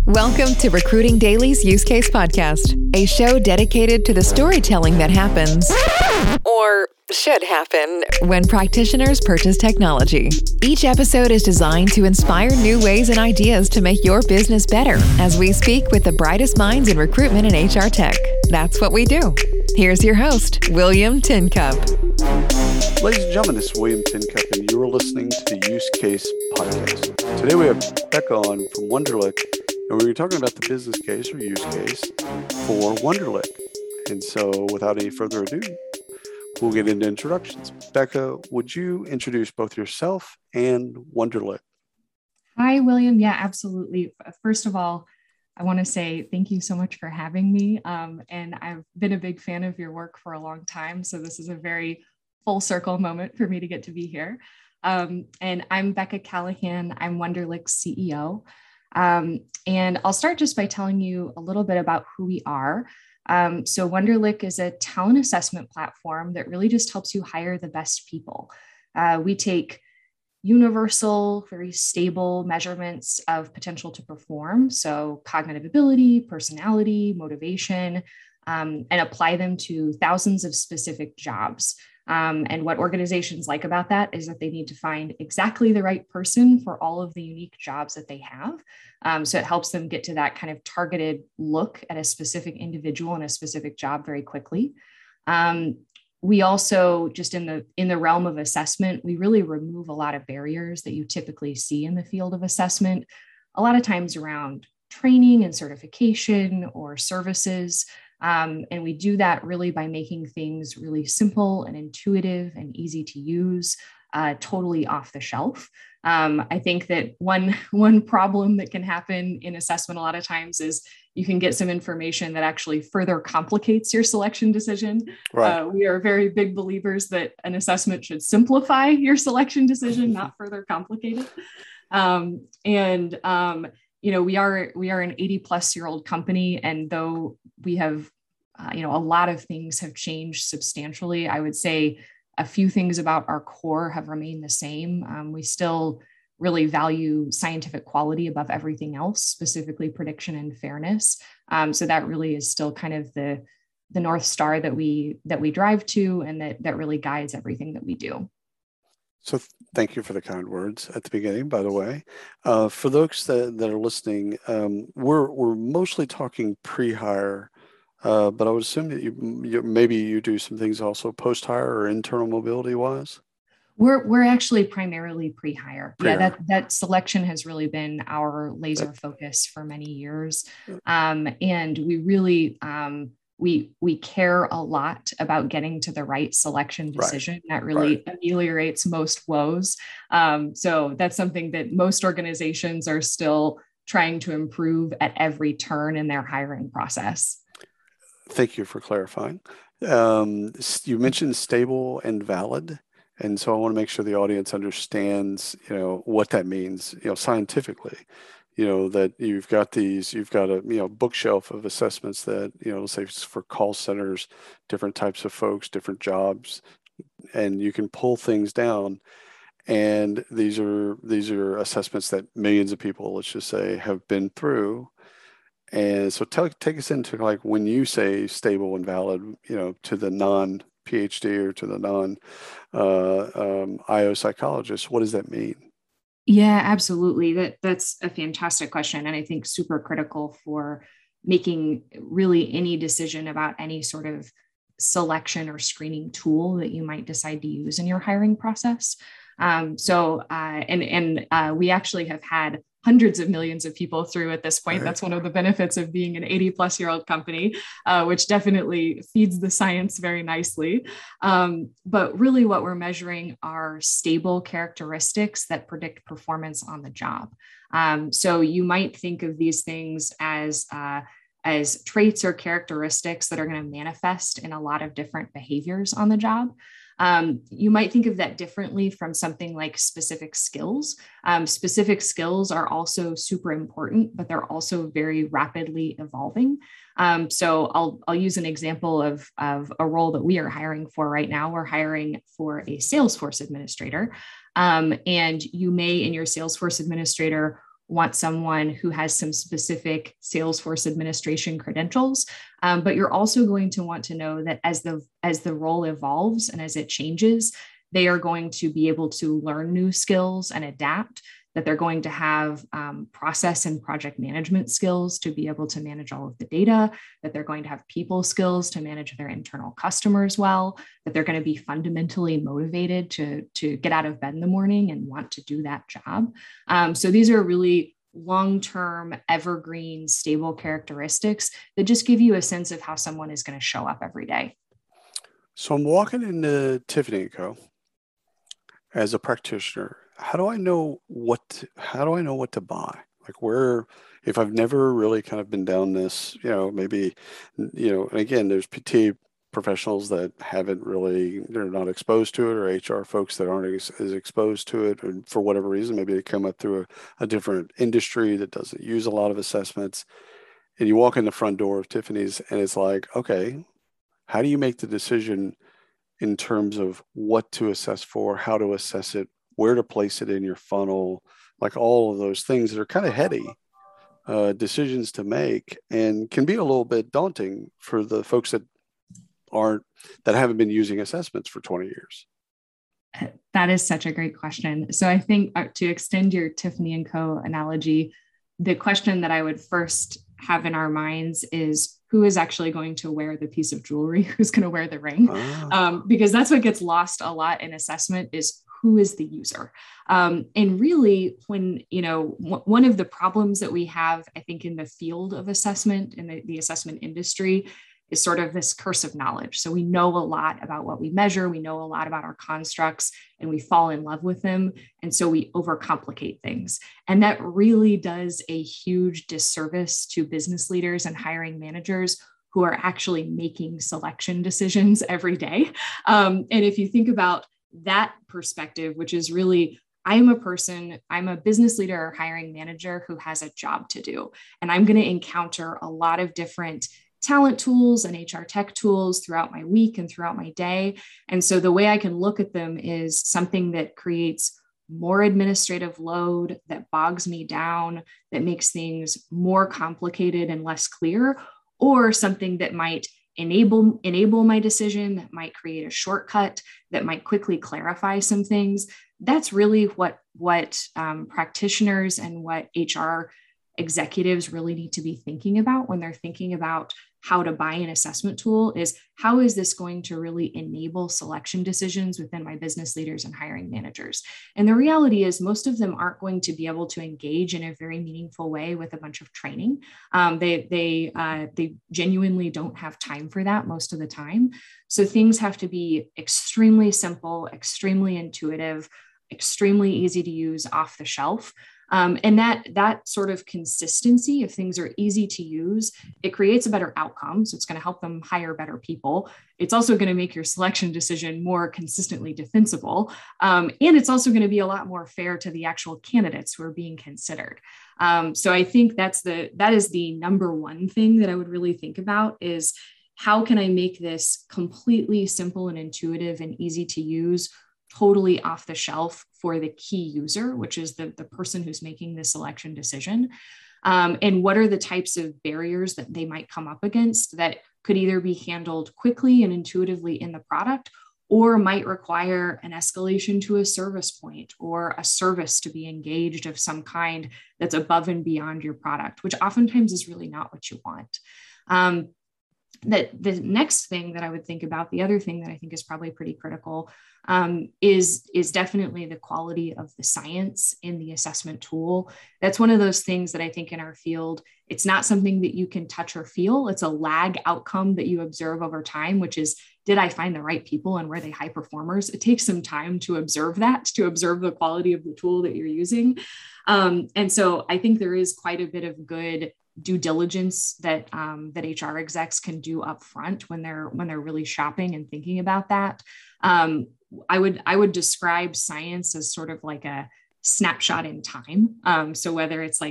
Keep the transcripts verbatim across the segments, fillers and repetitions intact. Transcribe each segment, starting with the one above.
Welcome to Recruiting Daily's Use Case Podcast, a show dedicated to the storytelling that happens, or should happen, when practitioners purchase technology. Each episode is designed to inspire new ways and ideas to make your business better as we speak with the brightest minds in recruitment and H R tech. That's what we do. Here's your host, William Tincup. Ladies and gentlemen, this is William Tincup, and you're listening to the Use Case Podcast. Today we have Becca on from Wonderlic, and we were talking about the business case or use case for Wonderlic. And so without any further ado, we'll get into introductions. Becca, would you introduce both yourself and Wonderlic? Hi, William. Yeah, absolutely. First of all, I want to say thank you so much for having me. Um, and I've been a big fan of your work for a long time. So this is a very full circle moment for me to get to be here. Um, and I'm Becca Callahan. I'm Wonderlic's C E O. Um, and I'll start just by telling you a little bit about who we are. Um, so Wonderlic is a talent assessment platform that really just helps you hire the best people. Uh, we take universal, very stable measurements of potential to perform, so cognitive ability, personality, motivation, um, and apply them to thousands of specific jobs. Um, and what organizations like about that is that they need to find exactly the right person for all of the unique jobs that they have. Um, so it helps them get to that kind of targeted look at a specific individual and a specific job very quickly. Um, we also, just in the in the realm of assessment, we really remove a lot of barriers that you typically see in the field of assessment, a lot of times around training and certification or services. Um, and we do that really by making things really simple and intuitive and easy to use, uh, totally off the shelf. Um, I think that one, one problem that can happen in assessment a lot of times is you can get some information that actually further complicates your selection decision. Right. Uh, we are very big believers that an assessment should simplify your selection decision, not further complicate it. Um, and um, You know, we are we are an eighty plus year old company, and though we have, uh, you know, a lot of things have changed substantially, I would say a few things about our core have remained the same. Um, we still really value scientific quality above everything else, specifically prediction and fairness. Um, so that really is still kind of the the North Star that we that we drive to, and that that really guides everything that we do. So th- thank you for the kind words at the beginning, by the way. Uh, for those that, that are listening, um, we're we're mostly talking pre-hire, uh, but I would assume that you, you maybe you do some things also post-hire or internal mobility wise. We're we're actually primarily pre-hire. pre-hire. Yeah, that that selection has really been our laser that, focus for many years, um, and we really. Um, We we care a lot about getting to the right selection decision. Right. That really right. ameliorates most woes. Um, so that's something that most organizations are still trying to improve at every turn in their hiring process. Thank you for clarifying. Um, you mentioned stable and valid. And so I want to make sure the audience understands, you know, what that means, you know, scientifically. You know, that you've got these, you've got a, you know, bookshelf of assessments that, you know, say for call centers, different types of folks, different jobs, and you can pull things down. And these are, these are assessments that millions of people, let's just say, have been through. And so tell, take us into like when you say stable and valid, you know, to the non PhD or to the non uh, um, I O psychologist, what does that mean? Yeah, absolutely. That that's a fantastic question. And I think super critical for making really any decision about any sort of selection or screening tool that you might decide to use in your hiring process. Um, so, uh, and, and uh, we actually have had hundreds of millions of people through at this point. Right. That's one of the benefits of being an eighty plus year old company, uh, which definitely feeds the science very nicely. Um, but really what we're measuring are stable characteristics that predict performance on the job. Um, so you might think of these things as, uh, as traits or characteristics that are going to manifest in a lot of different behaviors on the job. Um, you might think of that differently from something like specific skills. Um, specific skills are also super important, but they're also very rapidly evolving. Um, so I'll, I'll use an example of, of a role that we are hiring for right now. We're hiring for a Salesforce administrator. Um, and you may, in your Salesforce administrator want someone who has some specific Salesforce administration credentials. Um, but you're also going to want to know that as the as the role evolves and as it changes, they are going to be able to learn new skills and adapt, that they're going to have um, process and project management skills to be able to manage all of the data, that they're going to have people skills to manage their internal customers well, that they're going to be fundamentally motivated to, to get out of bed in the morning and want to do that job. Um, so these are really long-term, evergreen, stable characteristics that just give you a sense of how someone is going to show up every day. So I'm walking into Tiffany and Co. as a practitioner. How do I know what, how do I know what to buy? Like where, if I've never really kind of been down this, you know, maybe, you know, and again, there's P T professionals that haven't really, they're not exposed to it, or H R folks that aren't as, as exposed to it, or for whatever reason, maybe they come up through a, a different industry that doesn't use a lot of assessments. And you walk in the front door of Tiffany's and it's like, okay, how do you make the decision in terms of what to assess for, how to assess it, where to place it in your funnel, like all of those things that are kind of heady uh, decisions to make and can be a little bit daunting for the folks that aren't, that haven't been using assessments for twenty years? That is such a great question. So I think uh, to extend your Tiffany and Co. analogy, the question that I would first have in our minds is, who is actually going to wear the piece of jewelry? Who's going to wear the ring? Ah. Um, because that's what gets lost a lot in assessment, is who is the user? Um, and really, when, you know, w- one of the problems that we have, I think, in the field of assessment, in the, the assessment industry, is sort of this curse of knowledge. So we know a lot about what we measure, we know a lot about our constructs, and we fall in love with them. And so we overcomplicate things. And that really does a huge disservice to business leaders and hiring managers who are actually making selection decisions every day. Um, and if you think about that perspective, which is really, I'm a person, I'm a business leader or hiring manager who has a job to do. And I'm going to encounter a lot of different talent tools and H R tech tools throughout my week and throughout my day. And so the way I can look at them is something that creates more administrative load, that bogs me down, that makes things more complicated and less clear, or something that might enable enable my decision, that might create a shortcut, that might quickly clarify some things. That's really what, what um, practitioners and what H R executives really need to be thinking about when they're thinking about how to buy an assessment tool, is how is this going to really enable selection decisions within my business leaders and hiring managers? And the reality is most of them aren't going to be able to engage in a very meaningful way with a bunch of training. Um, they, they, uh, they genuinely don't have time for that most of the time. So things have to be extremely simple, extremely intuitive, extremely easy to use, off the shelf. Um, and that, that sort of consistency, if things are easy to use, it creates a better outcome. So it's going to help them hire better people. It's also going to make your selection decision more consistently defensible. Um, and it's also going to be a lot more fair to the actual candidates who are being considered. Um, so I think that's the, that is the number one thing that I would really think about, is how can I make this completely simple and intuitive and easy to use, totally off the shelf for the key user, which is the, the person who's making the selection decision. Um, and what are the types of barriers that they might come up against that could either be handled quickly and intuitively in the product, or might require an escalation to a service point or a service to be engaged of some kind that's above and beyond your product, which oftentimes is really not what you want. Um, that the next thing that I would think about, the other thing that I think is probably pretty critical, um, is, is definitely the quality of the science in the assessment tool. That's one of those things that I think in our field, it's not something that you can touch or feel. It's a lag outcome that you observe over time, which is, did I find the right people and were they high performers? It takes some time to observe that, to observe the quality of the tool that you're using. Um, and so I think there is quite a bit of good due diligence that um, that H R execs can do up front when they're when they're really shopping and thinking about that. Um, I would I would describe science as sort of like a snapshot in time. Um, so whether it's like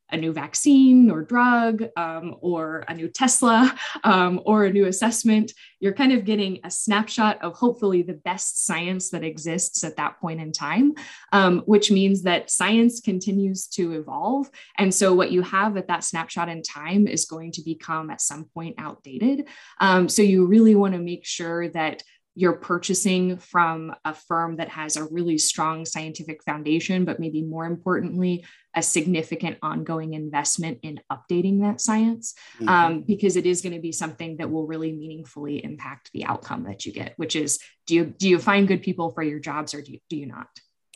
a new vaccine or drug, um, or a new Tesla, um, or a new assessment. You're kind of getting a snapshot of hopefully the best science that exists at that point in time, um, which means that science continues to evolve. And so what you have at that snapshot in time is going to become at some point outdated. Um, so you really want to make sure that you're purchasing from a firm that has a really strong scientific foundation, but maybe more importantly, a significant ongoing investment in updating that science, mm-hmm. um, because it is going to be something that will really meaningfully impact the outcome that you get, which is, do you, do you find good people for your jobs, or do you, do you not?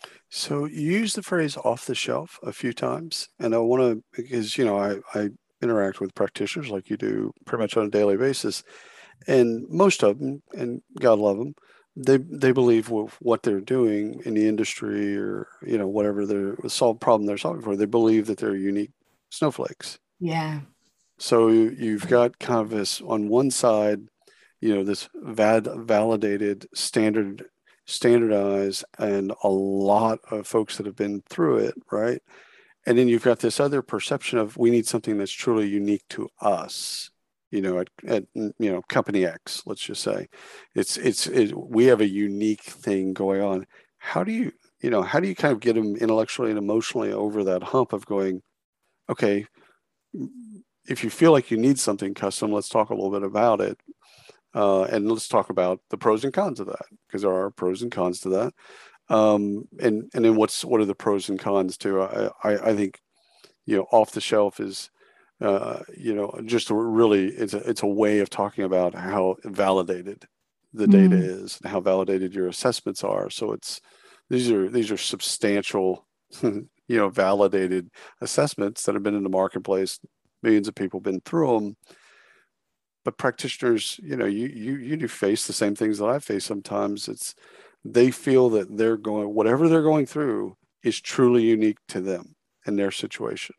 So you use the phrase off the shelf a few times, and I want to, because, you know, I, I interact with practitioners like you do pretty much on a daily basis. And most of them, and God love them, they they believe with what they're doing in the industry, or, you know, whatever they're solve problem they're solving for, they believe that they're unique snowflakes. Yeah. So you, you've got kind of this on one side, you know, this vad, validated, standard, standardized, and a lot of folks that have been through it, right? And then you've got this other perception of, we need something that's truly unique to us. You know, at, at you know, company X, let's just say, it's it's it, we have a unique thing going on. How do you, you know, how do you kind of get them intellectually and emotionally over that hump of going, okay, if you feel like you need something custom, let's talk a little bit about it, uh, and let's talk about the pros and cons of that, because there are pros and cons to that. Um, and and then what's what are the pros and cons to? I I, I think, you know, off the shelf is. Uh, you know, just a really, it's a, it's a way of talking about how validated the data mm. is and how validated your assessments are. So it's, these are, these are substantial, you know, validated assessments that have been in the marketplace. Millions of people have been through them. But practitioners, you know, you, you, you do face the same things that I face sometimes. It's, they feel that they're going, whatever they're going through is truly unique to them and their situation.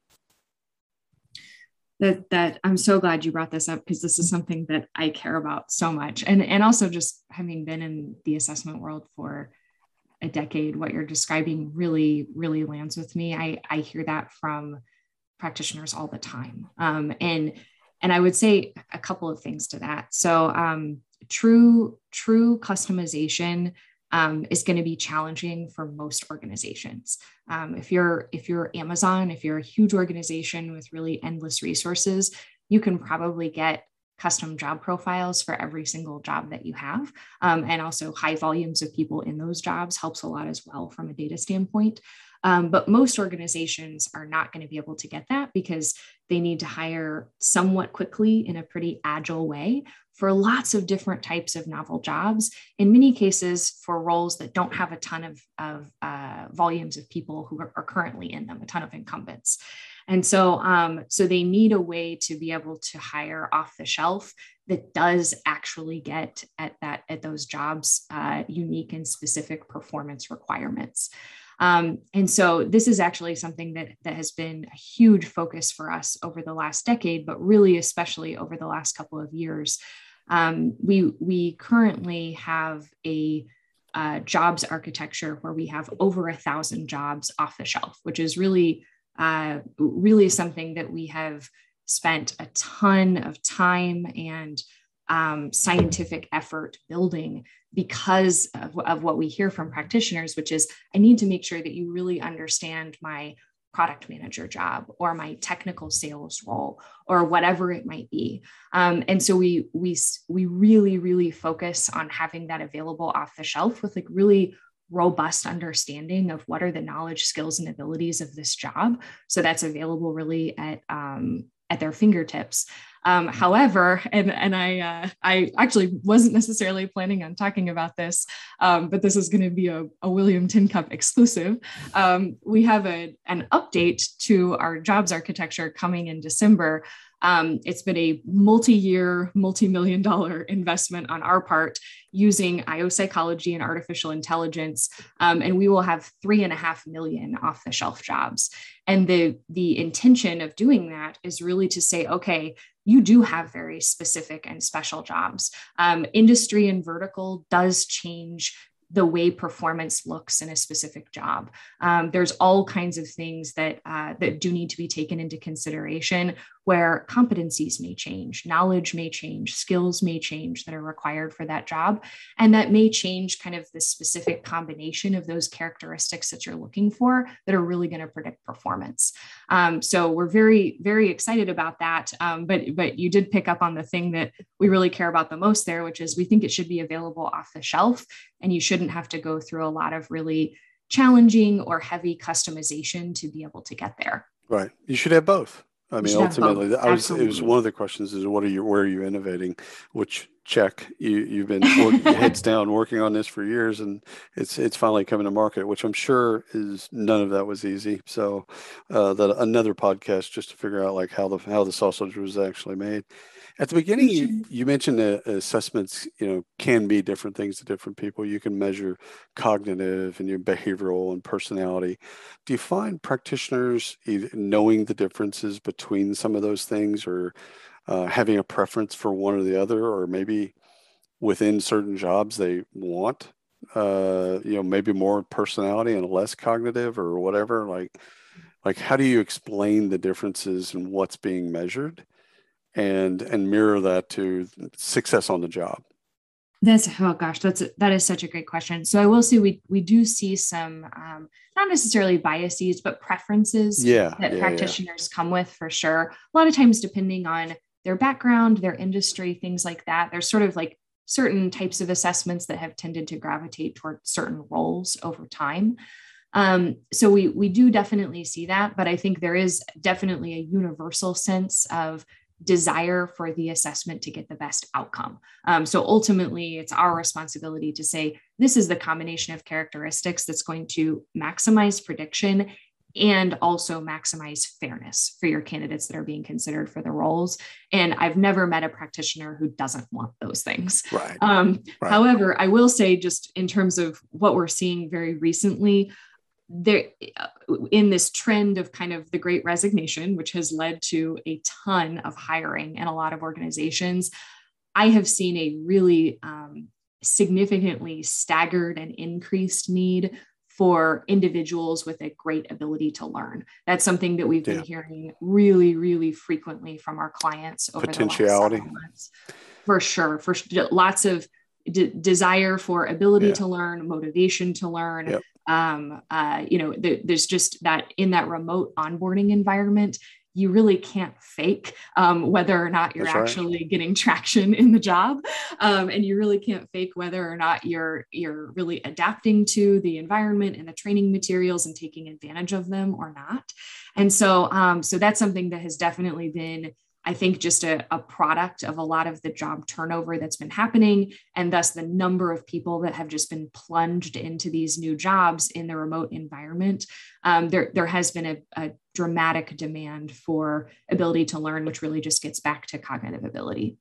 That, that I'm so glad you brought this up, because this is something that I care about so much. And, and also just having been in the assessment world for a decade, what you're describing really, really lands with me. I, I hear that from practitioners all the time. Um, and, and I would say a couple of things to that. So um, true, true customization Um, is going to be challenging for most organizations. Um, if you're if you're Amazon, if you're a huge organization with really endless resources, you can probably get custom job profiles for every single job that you have. Um, and also high volumes of people in those jobs helps a lot as well from a data standpoint. Um, but most organizations are not going to be able to get that, because they need to hire somewhat quickly in a pretty agile way for lots of different types of novel jobs, in many cases for roles that don't have a ton of, of uh, volumes of people who are, are currently in them, a ton of incumbents. And so, um, so they need a way to be able to hire off the shelf that does actually get at that, at those jobs, uh, unique and specific performance requirements. Um, and so this is actually something that, that has been a huge focus for us over the last decade, but really especially over the last couple of years. Um, we, we currently have a uh, jobs architecture where we have over a thousand jobs off the shelf, which is really, uh, really something that we have spent a ton of time and um, scientific effort building, because of, of what we hear from practitioners, which is, I need to make sure that you really understand my product manager job or my technical sales role or whatever it might be. Um, and so we, we, we really, really focus on having that available off the shelf with like really robust understanding of what are the knowledge, skills, and abilities of this job. So that's available really at, um, at their fingertips. Um, however, and, and I, uh, I actually wasn't necessarily planning on talking about this, um, but this is going to be a, a William Tincup exclusive. Um, we have a, an update to our jobs architecture coming in December. Um, it's been a multi-year, multi-million dollar investment on our part using I O psychology and artificial intelligence. Um, and we will have three and a half million off the shelf jobs. And the, the intention of doing that is really to say, okay, you do have very specific and special jobs. Um, industry and vertical does change the way performance looks in a specific job. Um, there's all kinds of things that uh, that do need to be taken into consideration, where competencies may change, knowledge may change, skills may change that are required for that job. And that may change kind of the specific combination of those characteristics that you're looking for that are really going to predict performance. Um, so we're very, very excited about that. Um, but, but you did pick up on the thing that we really care about the most there, which is we think it should be available off the shelf, and you shouldn't have to go through a lot of really challenging or heavy customization to be able to get there. Right. You should have both. I mean, ultimately, I was, it was one of the questions is what are you, where are you innovating? Which check, you, you've been working, heads down working on this for years, and it's it's finally coming to market, which I'm sure is none of that was easy. So uh, that another podcast just to figure out like how the how the sausage was actually made. At the beginning, you, you mentioned that assessments, you know, can be different things to different people. You can measure cognitive and your behavioral and personality. Do you find practitioners either knowing the differences between some of those things, or uh, having a preference for one or the other, or maybe within certain jobs they want, uh, you know, maybe more personality and less cognitive or whatever? Like, like how do you explain the differences in what's being measured? and and mirror that to success on the job? That's, oh gosh, that's, that is such a great question. So I will say we, we do see some, um, not necessarily biases, but preferences yeah, that yeah, practitioners yeah. come with for sure. A lot of times, depending on their background, their industry, things like that, there's sort of like certain types of assessments that have tended to gravitate toward certain roles over time. Um, so we, we do definitely see that, but I think there is definitely a universal sense of desire for the assessment to get the best outcome. Um, so ultimately, it's our responsibility to say, this is the combination of characteristics that's going to maximize prediction and also maximize fairness for your candidates that are being considered for the roles. And I've never met a practitioner who doesn't want those things. Right. Um, right. However, I will say, just in terms of what we're seeing very recently, there in this trend of kind of the Great Resignation, which has led to a ton of hiring in a lot of organizations, I have seen a really um, significantly staggered and increased need for individuals with a great ability to learn. That's something that we've been yeah. hearing really, really frequently from our clients over the last several months. For sure, for lots of de- desire for ability yeah. to learn, motivation to learn. Yep. Um, uh, you know, th- there's just that in that remote onboarding environment, you really can't fake um, whether or not you're That's actually right. getting traction in the job. Um, and you really can't fake whether or not you're, you're really adapting to the environment and the training materials and taking advantage of them or not. And so, um, so that's something that has definitely been, I think, just a, a product of a lot of the job turnover that's been happening, and thus the number of people that have just been plunged into these new jobs in the remote environment. Um, there, there has been a, a dramatic demand for ability to learn, which really just gets back to cognitive ability.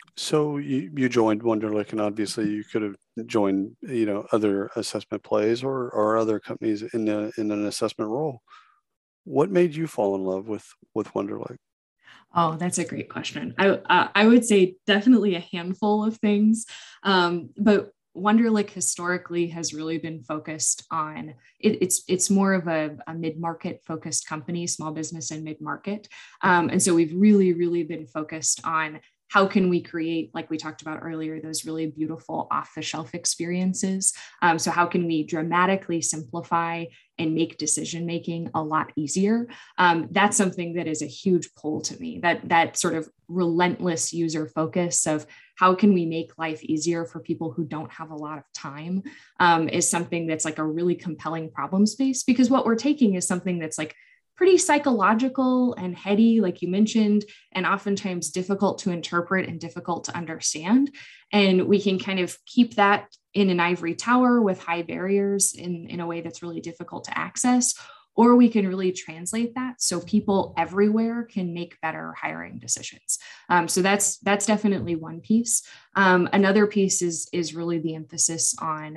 So you, you joined Wonderlic, and obviously you could have joined, you know, other assessment plays or or other companies in a, in an assessment role. What made you fall in love with with Wonderlic? Oh, that's a great question. I uh, I would say definitely a handful of things, um, but Wonderlic historically has really been focused on it, it's it's more of a, a mid-market focused company, small business and mid-market, um, and so we've really really been focused on how can we create, like we talked about earlier, those really beautiful off-the-shelf experiences. Um, so how can we dramatically simplify and make decision-making a lot easier? Um, that's something that is a huge pull to me, that, that sort of relentless user focus of how can we make life easier for people who don't have a lot of time um, is something that's like a really compelling problem space, because what we're taking is something that's like pretty psychological and heady, like you mentioned, and oftentimes difficult to interpret and difficult to understand. And we can kind of keep that in an ivory tower with high barriers in, in a way that's really difficult to access, or we can really translate that so people everywhere can make better hiring decisions. Um, so that's that's definitely one piece. Um, another piece is, is really the emphasis on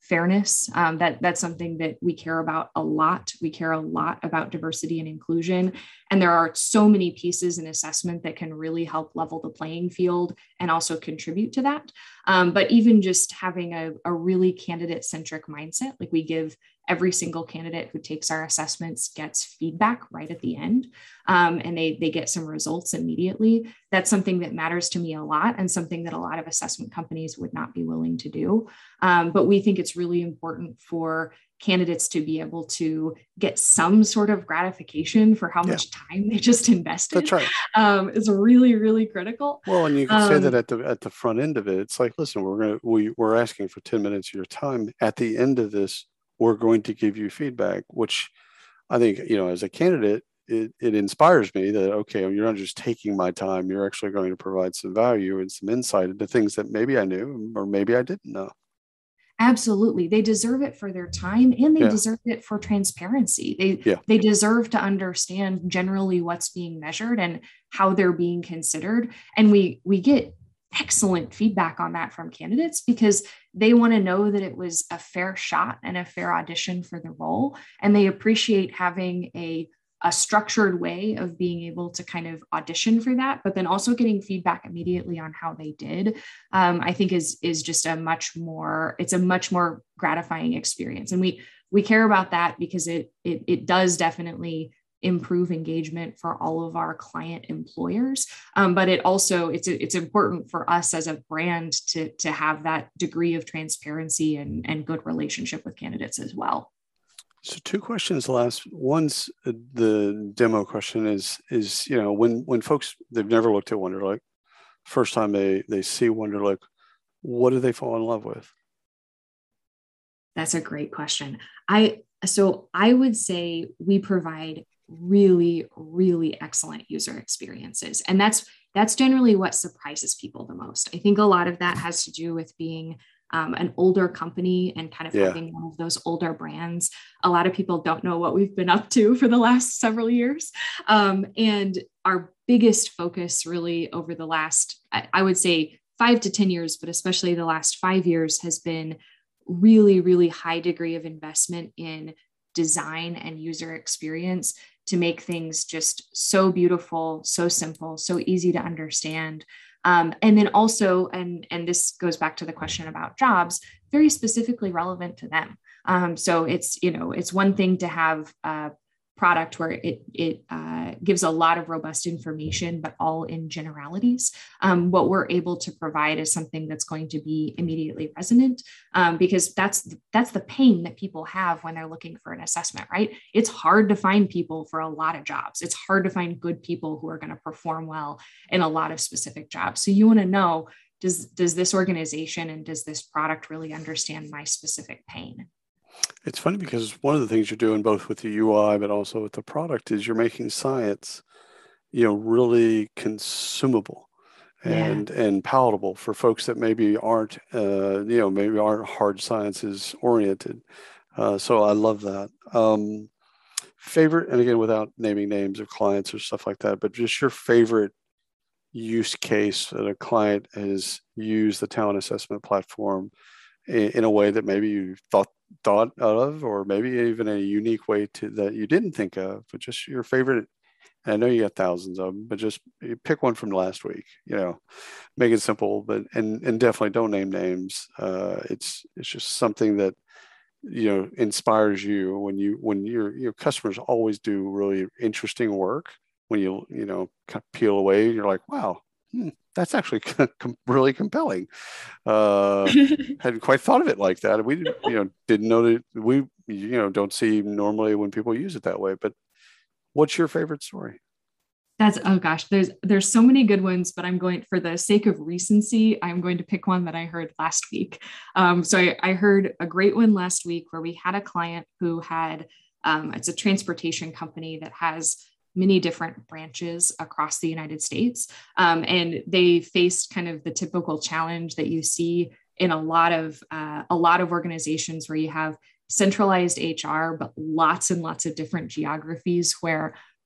fairness. Um, that that's something that we care about a lot. We care a lot about diversity and inclusion. And there are so many pieces in assessment that can really help level the playing field and also contribute to that. Um, but even just having a, a really candidate-centric mindset, like we give every single candidate who takes our assessments gets feedback right at the end, um, and they, they get some results immediately. That's something that matters to me a lot and something that a lot of assessment companies would not be willing to do. Um, but we think it's really important for candidates to be able to get some sort of gratification for how yeah. much time they just invested. That's right. Um, is really, really critical. Well, and you can um, say that at the at the front end of it. It's like, listen, we're gonna we we're asking for ten minutes of your time. At the end of this, we're going to give you feedback, which I think, you know, as a candidate, it, it inspires me that, okay, you're not just taking my time, you're actually going to provide some value and some insight into things that maybe I knew or maybe I didn't know. Absolutely. They deserve it for their time, and they yeah. deserve it for transparency. They, yeah. they deserve to understand generally what's being measured and how they're being considered. And we, we get excellent feedback on that from candidates because they want to know that it was a fair shot and a fair audition for the role. And they appreciate having a, a structured way of being able to kind of audition for that, but then also getting feedback immediately on how they did, um, I think is, is just a much more, it's a much more gratifying experience. And we, we care about that because it, it, it does definitely improve engagement for all of our client employers. Um, but it also, it's, it's important for us as a brand to, to have that degree of transparency and, and good relationship with candidates as well. So two questions last. One's uh, the demo question is, is, you know, when, when folks, they've never looked at Wonderlic, first time they, they see Wonderlic, what do they fall in love with? That's a great question. I, so I would say we provide really, really excellent user experiences. And that's, that's generally what surprises people the most. I think a lot of that has to do with being Um, an older company and kind of yeah. having one of those older brands. A lot of people don't know what we've been up to for the last several years. Um, and our biggest focus really over the last, I, I would say five to ten years, but especially the last five years has been really, really high degree of investment in design and user experience to make things just so beautiful, so simple, so easy to understand. Um, and then also, and, and this goes back to the question about jobs, very specifically relevant to them. Um, so it's, you know, it's one thing to have a product where it, it uh, gives a lot of robust information, but all in generalities. Um, what we're able to provide is something that's going to be immediately resonant, um, because that's, that's the pain that people have when they're looking for an assessment, right? It's hard to find people for a lot of jobs. It's hard to find good people who are going to perform well in a lot of specific jobs. So you want to know, does, does this organization and does this product really understand my specific pain? It's funny because one of the things you're doing both with the U I, but also with the product is you're making science, you know, really consumable and, yeah. and palatable for folks that maybe aren't, uh, you know, maybe aren't hard sciences oriented. Uh, so I love that. Um, favorite, and again, without naming names of clients or stuff like that, but just your favorite use case that a client has used the talent assessment platform in, in a way that maybe you thought thought of, or maybe even a unique way to that you didn't think of, but just your favorite. And I know you got thousands of them, but just pick one from last week, you know, make it simple, but, and, and definitely don't name names. Uh, it's, it's just something that, you know, inspires you when you, when your, your customers always do really interesting work. When you, you know, peel away, you're like, wow, hmm, that's actually really compelling. Uh, hadn't quite thought of it like that. We, you know, didn't know that we, you know, don't see normally when people use it that way. But what's your favorite story? That's, oh gosh, there's, there's so many good ones, but I'm going, for the sake of recency, I'm going to pick one that I heard last week. Um, so I, I heard a great one last week where we had a client who had, um, it's a transportation company that has many different branches across the United States. Um, and they faced kind of the typical challenge that you see in a lot of, uh, a lot of organizations where you have centralized H R, but lots and lots of different geographies where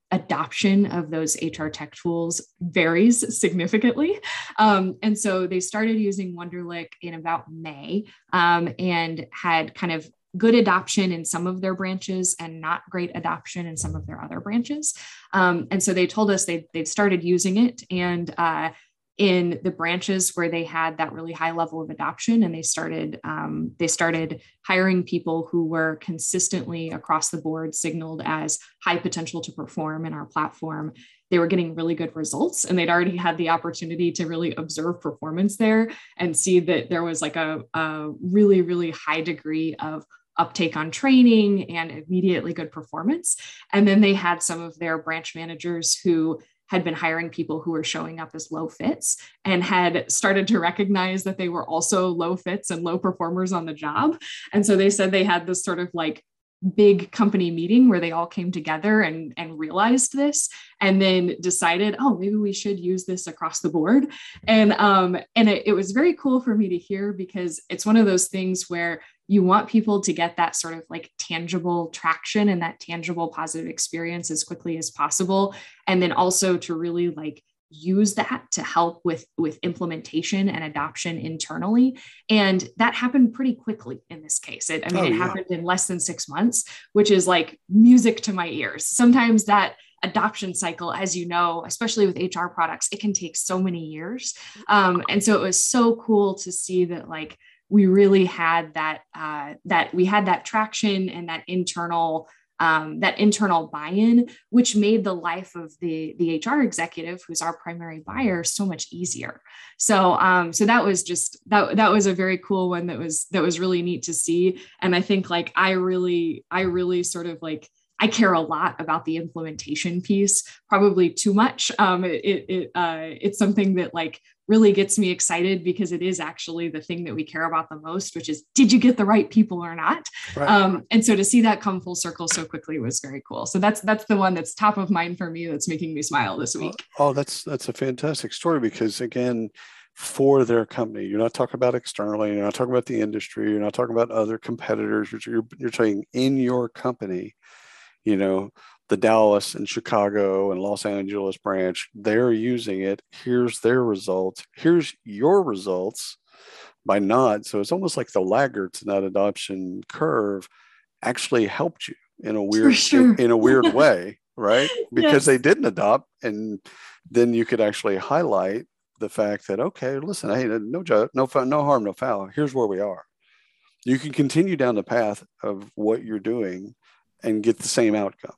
adoption of those H R tech tools varies significantly. Um, and so they started using Wonderlic in about May um, and had kind of good adoption in some of their branches and not great adoption in some of their other branches. Um, and so they told us they, they've started using it, and uh, in the branches where they had that really high level of adoption, and they started um, they started hiring people who were consistently across the board signaled as high potential to perform in our platform. They were getting really good results, and they'd already had the opportunity to really observe performance there and see that there was like a, a really, really high degree of uptake on training and immediately good performance. And then they had some of their branch managers who had been hiring people who were showing up as low fits and had started to recognize that they were also low fits and low performers on the job. And so they said they had this sort of like big company meeting where they all came together and, and realized this, and then decided, oh, maybe we should use this across the board. And, um, and it, it was very cool for me to hear, because it's one of those things where you want people to get that sort of like tangible traction and that tangible positive experience as quickly as possible. And then also to really like use that to help with, with implementation and adoption internally. And that happened pretty quickly in this case. It, I mean, oh, it yeah. happened in less than six months, which is like music to my ears. Sometimes that adoption cycle, as you know, especially with H R products, it can take so many years. Um, and so it was so cool to see that like, we really had that, uh, that we had that traction and that internal Um, that internal buy-in, which made the life of the, the H R executive, who's our primary buyer, so much easier. So, um, so that was just, that, that was a very cool one that was, that was really neat to see. And I think like, I really, I really sort of like, I care a lot about the implementation piece, probably too much. Um, it, it, uh, it's something that like really gets me excited, because it is actually the thing that we care about the most, which is, did you get the right people or not? Right. Um, and so to see that come full circle so quickly was very cool. So that's, that's the one that's top of mind for me. That's making me smile this week. Oh, that's, that's a fantastic story, because again, for their company, you're not talking about externally, you're not talking about the industry, you're not talking about other competitors, you're, you're saying in your company, you know, the Dallas and Chicago and Los Angeles branch, they're using it. Here's their results. Here's your results by not. So it's almost like the laggards in that adoption curve actually helped you in a weird, sure. in, in a weird way, right? Because yes. they didn't adopt, and then you could actually highlight the fact that, okay, listen, hey, no, no, no harm, no foul. Here's where we are. You can continue down the path of what you're doing and get the same outcome.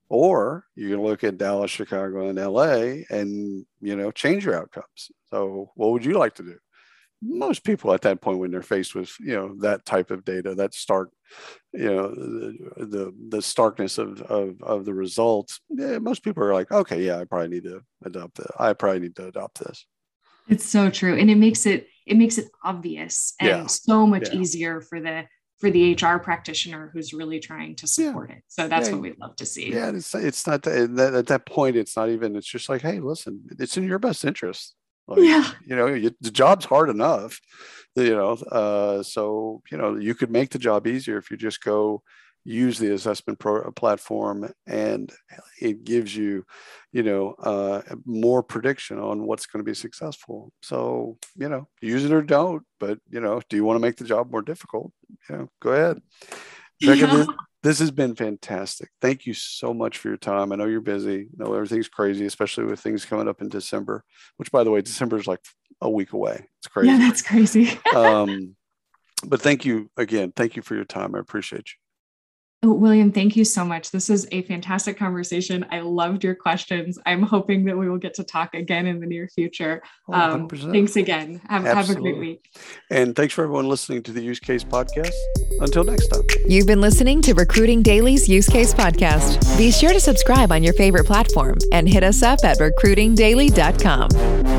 Or you can look at Dallas, Chicago, and L A and, you know, change your outcomes. So what would you like to do? Most people at that point, when they're faced with, you know, that type of data, that stark, you know, the the, the starkness of, of, of the results, yeah, most people are like, okay, yeah, I probably need to adopt it. I probably need to adopt this. It's so true. And it makes it, it makes it obvious and yeah. so much yeah. easier for the for the H R practitioner who's really trying to support yeah. it. So that's yeah. what we'd love to see. Yeah, it's it's not that, at that point, it's not even, it's just like, hey, listen, it's in your best interest. Like, yeah. You know, you, the job's hard enough, you know, uh, so, you know, you could make the job easier if you just go use the assessment pro- platform, and it gives you, you know, uh, more prediction on what's going to be successful. So, you know, use it or don't, but, you know, do you want to make the job more difficult? You know, go ahead. Becca, yeah. this, this has been fantastic. Thank you so much for your time. I know you're busy. I know everything's crazy, especially with things coming up in December, which, by the way, December is like a week away. It's crazy. Yeah, that's crazy. um, but thank you again. Thank you for your time. I appreciate you. William, thank you so much. This is a fantastic conversation. I loved your questions. I'm hoping that we will get to talk again in the near future. Um, thanks again. Have, have a great week. And thanks for everyone listening to the Use Case Podcast. Until next time. You've been listening to Recruiting Daily's Use Case Podcast. Be sure to subscribe on your favorite platform and hit us up at recruiting daily dot com.